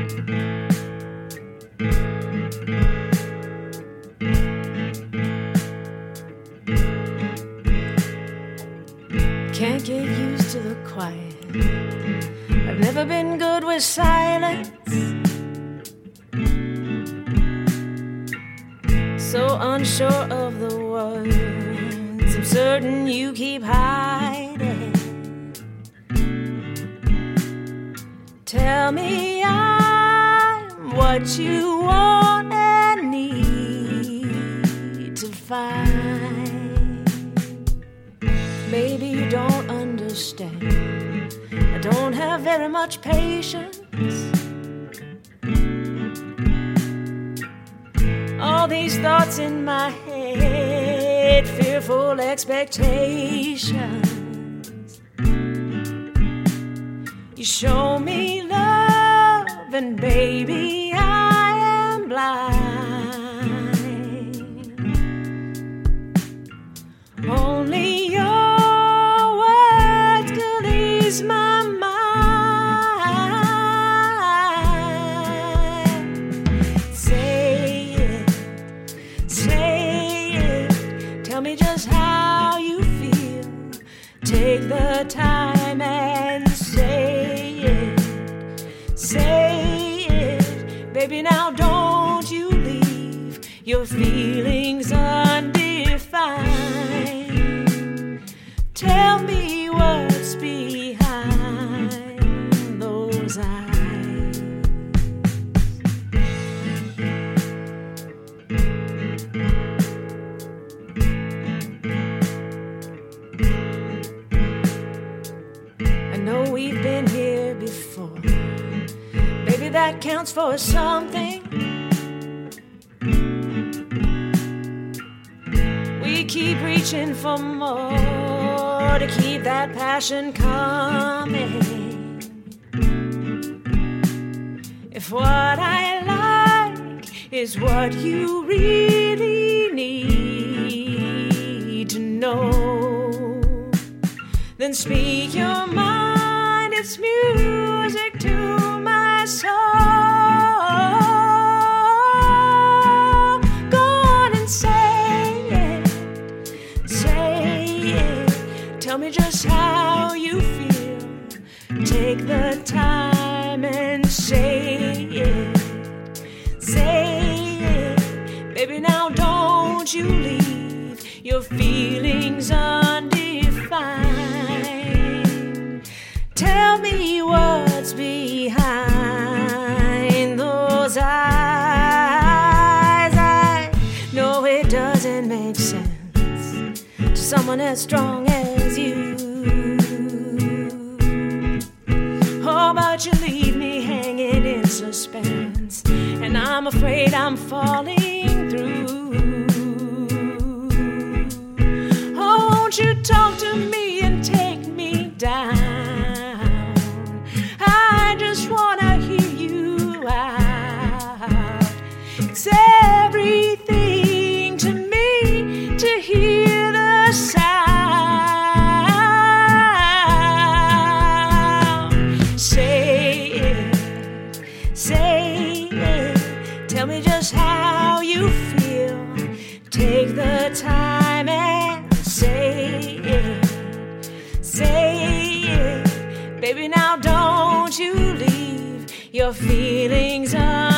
Can't get used to the quiet. I've never been good with silence. So unsure of the words I'm certain you keep hiding. Tell me I'm what you want and need to find. Maybe you don't understand. I don't have very much patience. All these thoughts in my head, fearful expectations. You show me love, and baby, I am blind. Only your my mind. Say it, tell me just how you feel. Take the time and say it, baby, now don't you leave your feelings undefined. Tell me what's behind those eyes. I know we've been here before. Baby, that counts for something. We keep reaching for more to keep that passion coming. If what I like is what you really need to know, then speak your mind, it's music to my soul. Go on and say it, tell me just how you feel. Take the time and say it, baby, now don't you leave your feelings undefined. Tell me what's behind those eyes. I know it doesn't make sense to someone as strong as you. Oh, but you leave me hanging in suspense, and I'm afraid I'm falling through. Oh, won't you talk to me and take me down? I just wanna hear you out. It's everything to me to hear the sound. Say it, tell me just how you feel. Take the time and say it, baby, now don't you leave your feelings